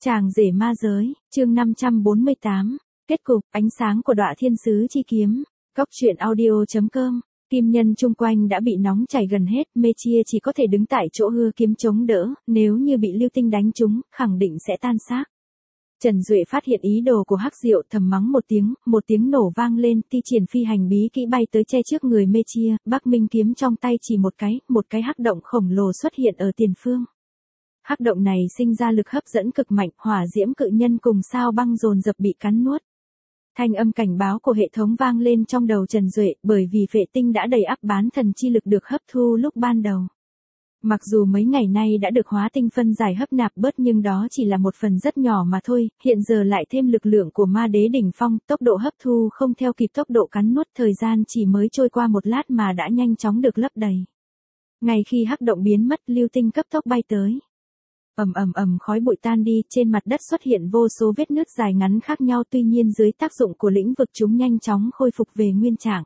Chàng rể ma giới, chương 548, kết cục, ánh sáng của Đọa Thiên Sứ Chi Kiếm, Góc Truyện Audio.com, kim nhân chung quanh đã bị nóng chảy gần hết, mê chia chỉ có thể đứng tại chỗ hưa kiếm chống đỡ, nếu như bị lưu tinh đánh trúng, khẳng định sẽ tan xác. Trần Duệ phát hiện ý đồ của Hắc Diệu thầm mắng một tiếng nổ vang lên, ti triển phi hành bí kỹ bay tới che trước người mê chia, Bắc Minh kiếm trong tay chỉ một cái hắc động khổng lồ xuất hiện ở tiền phương. Hắc động này sinh ra lực hấp dẫn cực mạnh, hỏa diễm cự nhân cùng sao băng dồn dập bị cắn nuốt. Thanh âm cảnh báo của hệ thống vang lên trong đầu Trần Duệ, bởi vì vệ tinh đã đầy ắp bán thần chi lực được hấp thu lúc ban đầu. Mặc dù mấy ngày nay đã được hóa tinh phân giải hấp nạp bớt nhưng đó chỉ là một phần rất nhỏ mà thôi, hiện giờ lại thêm lực lượng của ma đế đỉnh phong, tốc độ hấp thu không theo kịp tốc độ cắn nuốt, thời gian chỉ mới trôi qua một lát mà đã nhanh chóng được lấp đầy. Ngay khi hắc động biến mất, lưu tinh cấp tốc bay tới. Khói bụi tan đi, trên mặt đất xuất hiện vô số vết nứt dài ngắn khác nhau, tuy nhiên dưới tác dụng của lĩnh vực chúng nhanh chóng khôi phục về nguyên trạng.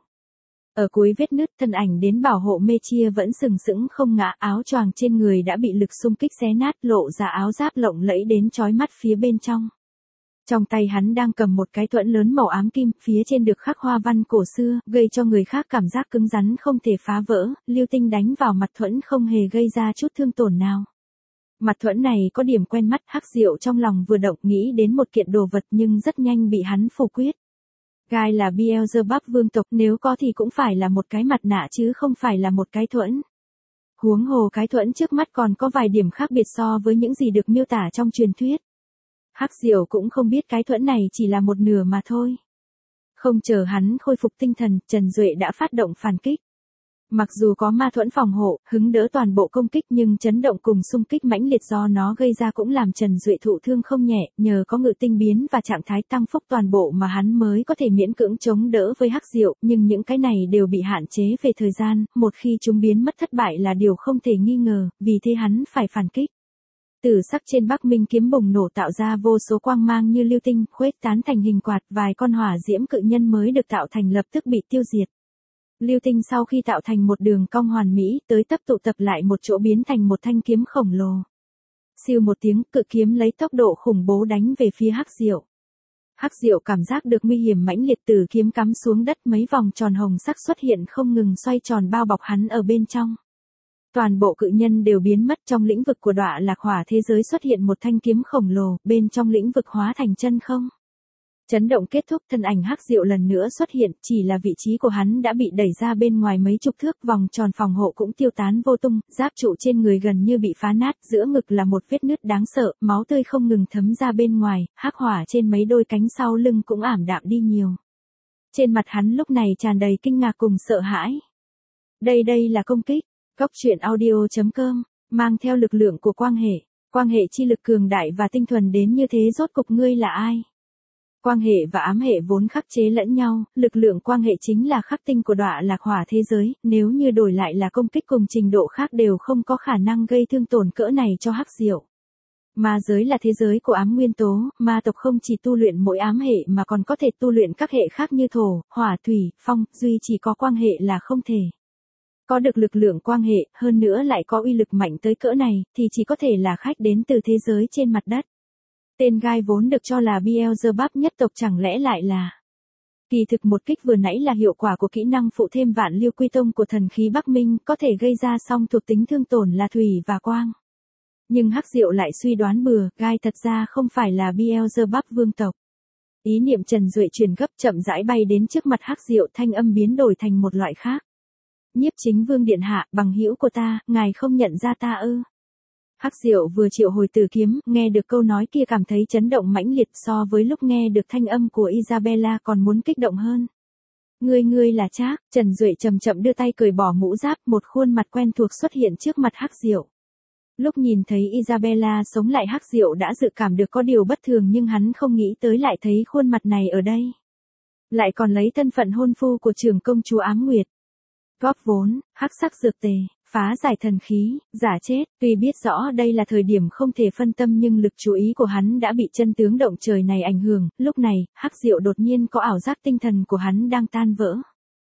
Ở cuối vết nứt, thân ảnh đến bảo hộ mê chia vẫn sừng sững không ngã, áo choàng trên người đã bị lực xung kích xé nát, lộ ra áo giáp lộng lẫy đến chói mắt phía bên trong. Trong tay hắn đang cầm một cái thuẫn lớn màu ám kim, phía trên được khắc hoa văn cổ xưa, gây cho người khác cảm giác cứng rắn không thể phá vỡ, lưu tinh đánh vào mặt thuẫn không hề gây ra chút thương tổn nào. Mặt thuẫn này có điểm quen mắt, Hắc Diệu trong lòng vừa động nghĩ đến một kiện đồ vật nhưng rất nhanh bị hắn phủ quyết. Gai là Beelzebub vương tộc, nếu có thì cũng phải là một cái mặt nạ chứ không phải là một cái thuẫn. Huống hồ cái thuẫn trước mắt còn có vài điểm khác biệt so với những gì được miêu tả trong truyền thuyết. Hắc Diệu cũng không biết cái thuẫn này chỉ là một nửa mà thôi. Không chờ hắn khôi phục tinh thần, Trần Duệ đã phát động phản kích. Mặc dù có ma thuẫn phòng hộ, hứng đỡ toàn bộ công kích nhưng chấn động cùng xung kích mãnh liệt do nó gây ra cũng làm Trần Duệ thụ thương không nhẹ, nhờ có ngự tinh biến và trạng thái tăng phúc toàn bộ mà hắn mới có thể miễn cưỡng chống đỡ với Hắc Diệu, nhưng những cái này đều bị hạn chế về thời gian, một khi chúng biến mất thất bại là điều không thể nghi ngờ, vì thế hắn phải phản kích. Tử sắc trên Bắc Minh kiếm bùng nổ tạo ra vô số quang mang như lưu tinh, khuếch tán thành hình quạt, vài con hỏa diễm cự nhân mới được tạo thành lập tức bị tiêu diệt. Lưu tinh sau khi tạo thành một đường cong hoàn mỹ, tới tụ tập lại một chỗ biến thành một thanh kiếm khổng lồ. Siêu một tiếng, cự kiếm lấy tốc độ khủng bố đánh về phía Hắc Diệu. Hắc Diệu cảm giác được nguy hiểm mãnh liệt, từ kiếm cắm xuống đất, mấy vòng tròn hồng sắc xuất hiện không ngừng xoay tròn bao bọc hắn ở bên trong. Toàn bộ cự nhân đều biến mất, trong lĩnh vực của Đọa Lạc Hỏa thế giới xuất hiện một thanh kiếm khổng lồ, bên trong lĩnh vực hóa thành chân không. Chấn động kết thúc, thân ảnh Hắc Diệu lần nữa xuất hiện, chỉ là vị trí của hắn đã bị đẩy ra bên ngoài mấy chục thước, vòng tròn phòng hộ cũng tiêu tán vô tung, giáp trụ trên người gần như bị phá nát, giữa ngực là một vết nứt đáng sợ, máu tươi không ngừng thấm ra bên ngoài, hắc hỏa trên mấy đôi cánh sau lưng cũng ảm đạm đi nhiều. Trên mặt hắn lúc này tràn đầy kinh ngạc cùng sợ hãi. Đây là công kích, Góc Truyện Audio.com, mang theo lực lượng của quang hệ chi lực cường đại và tinh thuần đến như thế, rốt cục ngươi là ai? Quang hệ và ám hệ vốn khắc chế lẫn nhau, lực lượng quang hệ chính là khắc tinh của Đọa Lạc Hỏa thế giới, nếu như đổi lại là công kích cùng trình độ khác đều không có khả năng gây thương tổn cỡ này cho Hắc Diệu. Ma giới là thế giới của ám nguyên tố, ma tộc không chỉ tu luyện mỗi ám hệ mà còn có thể tu luyện các hệ khác như thổ, hỏa, thủy, phong, duy chỉ có quang hệ là không thể. Có được lực lượng quang hệ, hơn nữa lại có uy lực mạnh tới cỡ này, thì chỉ có thể là khách đến từ thế giới trên mặt đất. Tên gai vốn được cho là Beelzebub nhất tộc chẳng lẽ lại là... Kỳ thực một kích vừa nãy là hiệu quả của kỹ năng phụ thêm vạn lưu quy tông của thần khí Bắc Minh, có thể gây ra song thuộc tính thương tổn là thủy và quang. Nhưng Hắc Diệu lại suy đoán bừa, gai thật ra không phải là Beelzebub vương tộc. Ý niệm Trần Duệ chuyển gấp, chậm rãi bay đến trước mặt Hắc Diệu, thanh âm biến đổi thành một loại khác. Nhiếp Chính Vương điện hạ, bằng hữu của ta, ngài không nhận ra ta ư? Hắc Diệu vừa triệu hồi tử kiếm, nghe được câu nói kia cảm thấy chấn động mãnh liệt, so với lúc nghe được thanh âm của Isabella còn muốn kích động hơn. Ngươi là Trác? Trần Duệ chậm chậm đưa tay cởi bỏ mũ giáp, một khuôn mặt quen thuộc xuất hiện trước mặt Hắc Diệu. Lúc nhìn thấy Isabella sống lại, Hắc Diệu đã dự cảm được có điều bất thường nhưng hắn không nghĩ tới lại thấy khuôn mặt này ở đây. Lại còn lấy thân phận hôn phu của trưởng công chúa Ám Nguyệt. Góp vốn, hắc sắc dược tề, phá giải thần khí, giả chết, tuy biết rõ đây là thời điểm không thể phân tâm nhưng lực chú ý của hắn đã bị chân tướng động trời này ảnh hưởng, lúc này, Hắc Diệu đột nhiên có ảo giác tinh thần của hắn đang tan vỡ.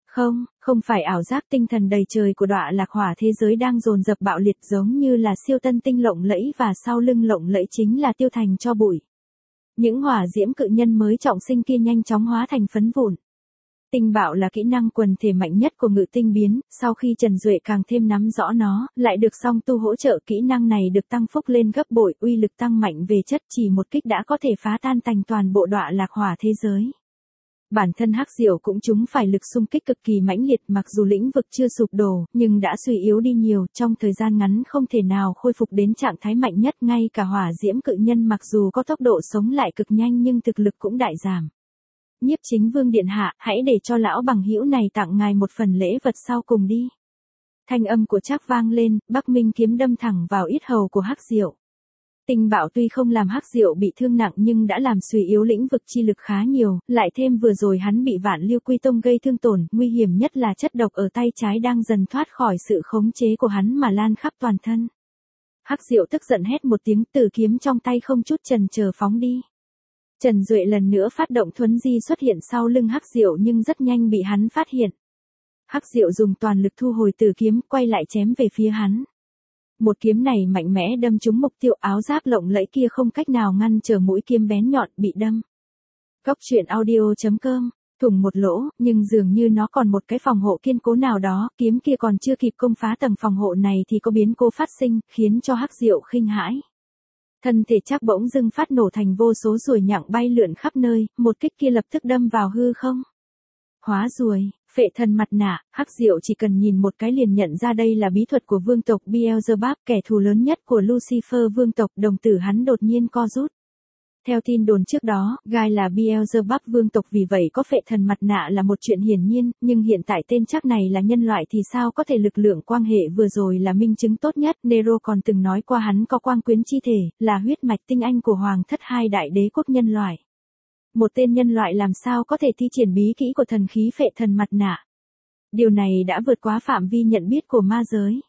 Không, không phải ảo giác tinh thần đầy trời của đọa lạc hỏa thế giới đang dồn dập bạo liệt giống như là siêu tân tinh lộng lẫy và sau lưng lộng lẫy chính là tiêu thành cho bụi. Những hỏa diễm cự nhân mới trọng sinh kia nhanh chóng hóa thành phấn vụn. Tinh bạo là kỹ năng quần thể mạnh nhất của ngự tinh biến, sau khi Trần Duệ càng thêm nắm rõ nó, lại được song tu hỗ trợ kỹ năng này được tăng phúc lên gấp bội, uy lực tăng mạnh về chất, chỉ một kích đã có thể phá tan tành toàn bộ đọa lạc hỏa thế giới. Bản thân Hắc Diệu cũng trúng phải lực xung kích cực kỳ mãnh liệt, mặc dù lĩnh vực chưa sụp đổ, nhưng đã suy yếu đi nhiều, trong thời gian ngắn không thể nào khôi phục đến trạng thái mạnh nhất, ngay cả hỏa diễm cự nhân mặc dù có tốc độ sống lại cực nhanh nhưng thực lực cũng đại giảm. Nhiếp Chính Vương điện hạ, hãy để cho lão bằng hữu này tặng ngài một phần lễ vật sau cùng đi. Thanh âm của Trác vang lên, Bắc Minh kiếm đâm thẳng vào yết hầu của Hắc Diệu. Tinh bạo tuy không làm Hắc Diệu bị thương nặng nhưng đã làm suy yếu lĩnh vực chi lực khá nhiều, lại thêm vừa rồi hắn bị Vạn Lưu Quy Tông gây thương tổn, nguy hiểm nhất là chất độc ở tay trái đang dần thoát khỏi sự khống chế của hắn mà lan khắp toàn thân. Hắc Diệu tức giận hét một tiếng, tử kiếm trong tay không chút chần chờ phóng đi. Trần Duệ lần nữa phát động thuấn di xuất hiện sau lưng Hắc Diệu nhưng rất nhanh bị hắn phát hiện. Hắc Diệu dùng toàn lực thu hồi tử kiếm, quay lại chém về phía hắn. Một kiếm này mạnh mẽ đâm trúng mục tiêu, áo giáp lộng lẫy kia không cách nào ngăn trở mũi kiếm bén nhọn, bị đâm. Góc truyện audio.com, thủng một lỗ, nhưng dường như nó còn một cái phòng hộ kiên cố nào đó, kiếm kia còn chưa kịp công phá tầng phòng hộ này thì có biến cố phát sinh, khiến cho Hắc Diệu khinh hãi. Thân thể Trác bỗng dưng phát nổ thành vô số ruồi nhặng bay lượn khắp nơi, một kích kia lập tức đâm vào hư không. Hóa ruồi, phệ thần mặt nạ, Hắc Diệu chỉ cần nhìn một cái liền nhận ra đây là bí thuật của vương tộc Beelzebub, kẻ thù lớn nhất của Lucifer vương tộc, đồng tử hắn đột nhiên co rút. Theo tin đồn trước đó, Gai là Beelzebub vương tộc vì vậy có phệ thần mặt nạ là một chuyện hiển nhiên, nhưng hiện tại tên Trác này là nhân loại thì sao có thể lực lượng quang hệ vừa rồi là minh chứng tốt nhất, Nero còn từng nói qua hắn có quang quyến chi thể, là huyết mạch tinh anh của hoàng thất hai đại đế quốc nhân loại. Một tên nhân loại làm sao có thể thi triển bí kỹ của thần khí phệ thần mặt nạ. Điều này đã vượt quá phạm vi nhận biết của ma giới.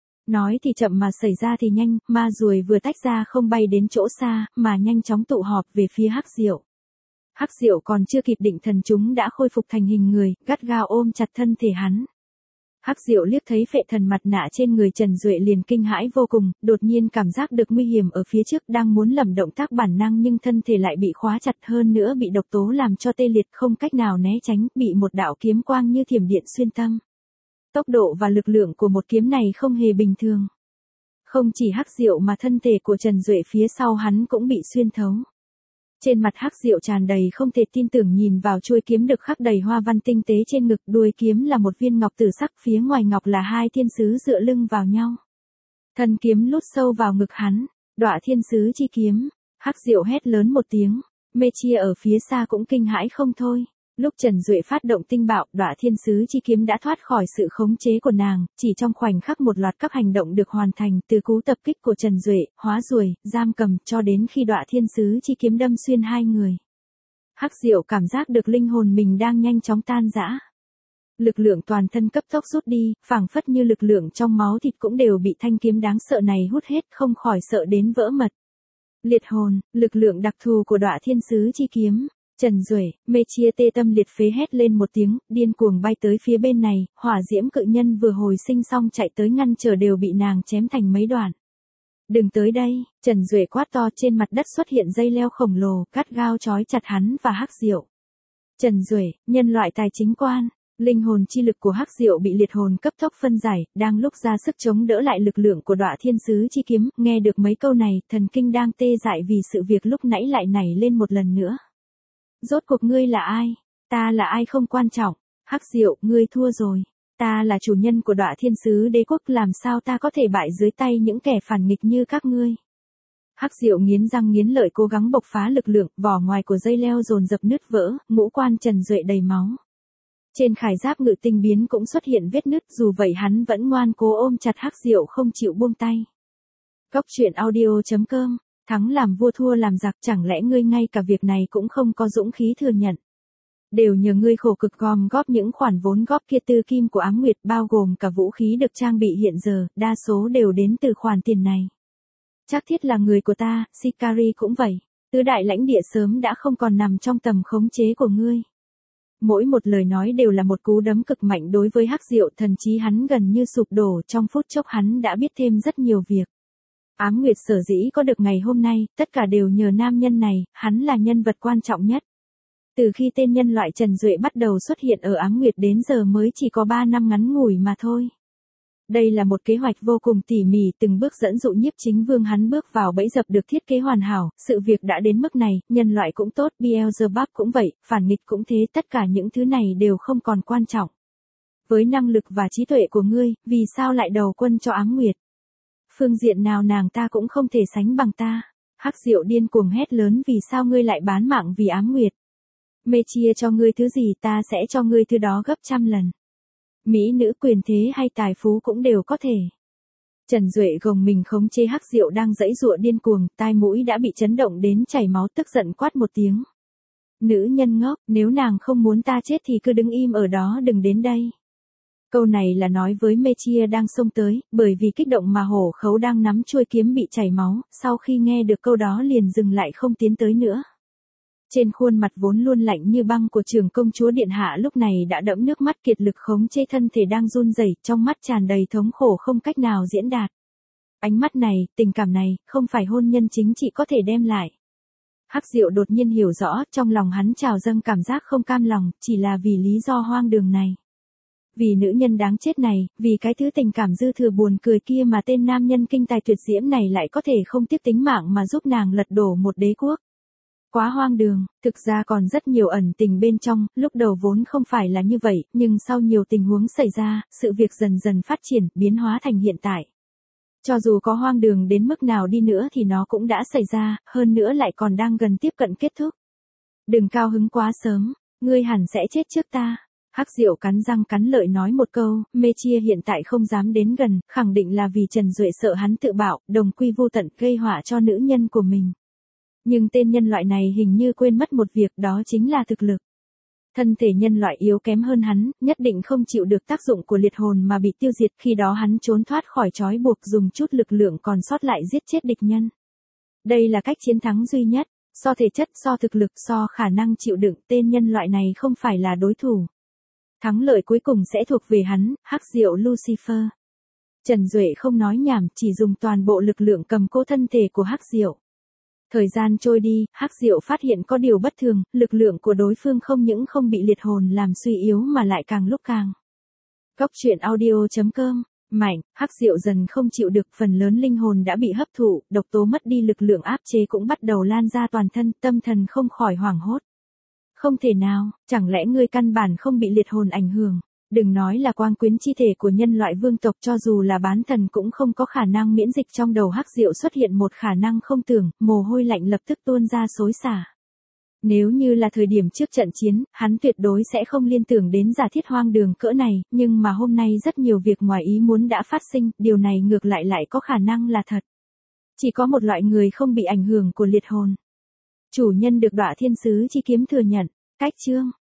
Nói thì chậm mà xảy ra thì nhanh, ma ruồi vừa tách ra không bay đến chỗ xa, mà nhanh chóng tụ họp về phía Hắc Diệu. Hắc Diệu còn chưa kịp định thần chúng đã khôi phục thành hình người, gắt gao ôm chặt thân thể hắn. Hắc Diệu liếc thấy phệ thần mặt nạ trên người Trần Duệ liền kinh hãi vô cùng, đột nhiên cảm giác được nguy hiểm ở phía trước, đang muốn lầm động tác bản năng nhưng thân thể lại bị khóa chặt, hơn nữa bị độc tố làm cho tê liệt, không cách nào né tránh, bị một đạo kiếm quang như thiểm điện xuyên tâm. Tốc độ và lực lượng của một kiếm này không hề bình thường. Không chỉ Hắc Diệu mà thân thể của Trần Duệ phía sau hắn cũng bị xuyên thấu. Trên mặt Hắc Diệu tràn đầy không thể tin tưởng nhìn vào chuôi kiếm được khắc đầy hoa văn tinh tế trên ngực, đuôi kiếm là một viên ngọc tử sắc, phía ngoài ngọc là hai thiên sứ dựa lưng vào nhau. Thân kiếm lút sâu vào ngực hắn, Đọa Thiên Sứ chi kiếm. Hắc Diệu hét lớn một tiếng, Mê Chia ở phía xa cũng kinh hãi không thôi. Lúc Trần Duệ phát động tinh bạo, Đọa Thiên Sứ chi kiếm đã thoát khỏi sự khống chế của nàng, chỉ trong khoảnh khắc một loạt các hành động được hoàn thành, từ cú tập kích của Trần Duệ, hóa ruồi, giam cầm, cho đến khi Đọa Thiên Sứ chi kiếm đâm xuyên hai người. Hắc Diệu cảm giác được linh hồn mình đang nhanh chóng tan rã. Lực lượng toàn thân cấp tốc rút đi, phảng phất như lực lượng trong máu thịt cũng đều bị thanh kiếm đáng sợ này hút hết, không khỏi sợ đến vỡ mật. Liệt hồn, lực lượng đặc thù của Đọa Thiên Sứ chi kiếm. Trần Duệ, Mê Chia tê tâm liệt phế hét lên một tiếng, điên cuồng bay tới phía bên này, hỏa diễm cự nhân vừa hồi sinh xong chạy tới ngăn trở đều bị nàng chém thành mấy đoạn. Đừng tới đây, Trần Duệ quát to, trên mặt đất xuất hiện dây leo khổng lồ, gắt gao trói chặt hắn và Hắc Diệu. Trần Duệ, nhân loại tài chính quan. Linh hồn chi lực của Hắc Diệu bị liệt hồn cấp tốc phân giải, đang lúc ra sức chống đỡ lại lực lượng của Đọa Thiên Sứ chi kiếm, nghe được mấy câu này, thần kinh đang tê dại vì sự việc lúc nãy lại nảy lên một lần nữa. Rốt cuộc ngươi là ai? Ta là ai không quan trọng. Hắc Diệu, ngươi thua rồi. Ta là chủ nhân của Đọa Thiên Sứ đế quốc, làm sao ta có thể bại dưới tay những kẻ phản nghịch như các ngươi? Hắc Diệu nghiến răng nghiến lợi cố gắng bộc phá lực lượng, vỏ ngoài của dây leo dồn dập nứt vỡ, ngũ quan Trần Duệ đầy máu. Trên khải giáp ngự tinh biến cũng xuất hiện vết nứt, dù vậy hắn vẫn ngoan cố ôm chặt Hắc Diệu không chịu buông tay. Góc truyện audio.com, thắng làm vua thua làm giặc, chẳng lẽ ngươi ngay cả việc này cũng không có dũng khí thừa nhận? Đều nhờ ngươi khổ cực gom góp những khoản vốn góp kia tư kim của Ám Nguyệt, bao gồm cả vũ khí được trang bị hiện giờ, đa số đều đến từ khoản tiền này. Chắc thiết là người của ta, Sicari cũng vậy. Tứ đại lãnh địa sớm đã không còn nằm trong tầm khống chế của ngươi. Mỗi một lời nói đều là một cú đấm cực mạnh đối với Hắc Diệu, thần trí hắn gần như sụp đổ, trong phút chốc hắn đã biết thêm rất nhiều việc. Ám Nguyệt sở dĩ có được ngày hôm nay, tất cả đều nhờ nam nhân này, hắn là nhân vật quan trọng nhất. Từ khi tên nhân loại Trần Duệ bắt đầu xuất hiện ở Ám Nguyệt đến giờ mới chỉ có 3 năm ngắn ngủi mà thôi. Đây là một kế hoạch vô cùng tỉ mỉ, từng bước dẫn dụ Nhiếp Chính Vương hắn bước vào bẫy dập được thiết kế hoàn hảo, sự việc đã đến mức này, nhân loại cũng tốt, Beelzebub cũng vậy, phản nghịch cũng thế, tất cả những thứ này đều không còn quan trọng. Với năng lực và trí tuệ của ngươi, vì sao lại đầu quân cho Ám Nguyệt? Phương diện nào nàng ta cũng không thể sánh bằng ta. Hắc Diệu điên cuồng hét lớn, vì sao ngươi lại bán mạng vì Ám Nguyệt? Mê chia cho ngươi thứ gì ta sẽ cho ngươi thứ đó gấp trăm lần. Mỹ nữ, quyền thế hay tài phú cũng đều có thể. Trần Duệ gồng mình khống chế Hắc Diệu đang giãy giụa điên cuồng, tai mũi đã bị chấn động đến chảy máu, tức giận quát một tiếng. Nữ nhân ngốc, nếu nàng không muốn ta chết thì cứ đứng im ở đó, đừng đến đây. Câu này là nói với Mê Chia đang xông tới, bởi vì kích động mà hổ khấu đang nắm chuôi kiếm bị chảy máu, sau khi nghe được câu đó liền dừng lại không tiến tới nữa. Trên khuôn mặt vốn luôn lạnh như băng của trưởng công chúa điện hạ lúc này đã đẫm nước mắt, kiệt lực khống chế thân thể đang run rẩy, trong mắt tràn đầy thống khổ không cách nào diễn đạt. Ánh mắt này, tình cảm này, không phải hôn nhân chính trị có thể đem lại. Hắc Diệu đột nhiên hiểu rõ, trong lòng hắn trào dâng cảm giác không cam lòng, chỉ là vì lý do hoang đường này. Vì nữ nhân đáng chết này, vì cái thứ tình cảm dư thừa buồn cười kia mà tên nam nhân kinh tài tuyệt diễm này lại có thể không tiếc tính mạng mà giúp nàng lật đổ một đế quốc. Quá hoang đường, thực ra còn rất nhiều ẩn tình bên trong, lúc đầu vốn không phải là như vậy, nhưng sau nhiều tình huống xảy ra, sự việc dần dần phát triển, biến hóa thành hiện tại. Cho dù có hoang đường đến mức nào đi nữa thì nó cũng đã xảy ra, hơn nữa lại còn đang gần tiếp cận kết thúc. Đừng cao hứng quá sớm, ngươi hẳn sẽ chết trước ta. Hắc Diệu cắn răng cắn lợi nói một câu, Mê Chia hiện tại không dám đến gần, khẳng định là vì Trần Duệ sợ hắn tự bạo, đồng quy vô tận gây họa cho nữ nhân của mình. Nhưng tên nhân loại này hình như quên mất một việc, đó chính là thực lực. Thân thể nhân loại yếu kém hơn hắn, nhất định không chịu được tác dụng của liệt hồn mà bị tiêu diệt, khi đó hắn trốn thoát khỏi trói buộc, dùng chút lực lượng còn sót lại giết chết địch nhân. Đây là cách chiến thắng duy nhất, so thể chất, so thực lực, so khả năng chịu đựng, tên nhân loại này không phải là đối thủ. Thắng lợi cuối cùng sẽ thuộc về hắn, Hắc Diệu Lucifer. Trần Duệ không nói nhảm, chỉ dùng toàn bộ lực lượng cầm cố thân thể của Hắc Diệu. Thời gian trôi đi, Hắc Diệu phát hiện có điều bất thường, lực lượng của đối phương không những không bị liệt hồn làm suy yếu mà lại càng lúc càng. Góc truyện audio.com, mạnh, Hắc Diệu dần không chịu được, phần lớn linh hồn đã bị hấp thụ, độc tố mất đi lực lượng áp chế cũng bắt đầu lan ra toàn thân, tâm thần không khỏi hoảng hốt. Không thể nào, chẳng lẽ ngươi căn bản không bị liệt hồn ảnh hưởng? Đừng nói là quang quyến chi thể của nhân loại vương tộc, cho dù là bán thần cũng không có khả năng miễn dịch. Trong đầu Hắc Diệu xuất hiện một khả năng không tưởng, mồ hôi lạnh lập tức tuôn ra xối xả. Nếu như là thời điểm trước trận chiến, hắn tuyệt đối sẽ không liên tưởng đến giả thiết hoang đường cỡ này, nhưng mà hôm nay rất nhiều việc ngoài ý muốn đã phát sinh, điều này ngược lại lại có khả năng là thật. Chỉ có một loại người không bị ảnh hưởng của liệt hồn. Chủ nhân được Đọa Thiên Sứ Chi Kiếm thừa nhận. Cách chương